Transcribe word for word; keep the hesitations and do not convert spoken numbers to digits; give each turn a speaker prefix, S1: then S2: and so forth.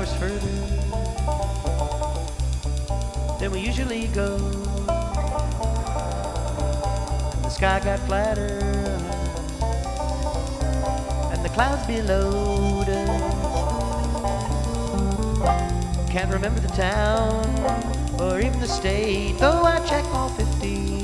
S1: hours further than we usually go. And the sky got flatter, and the clouds below us. Can't remember the town or even the state, though I checked all fifty.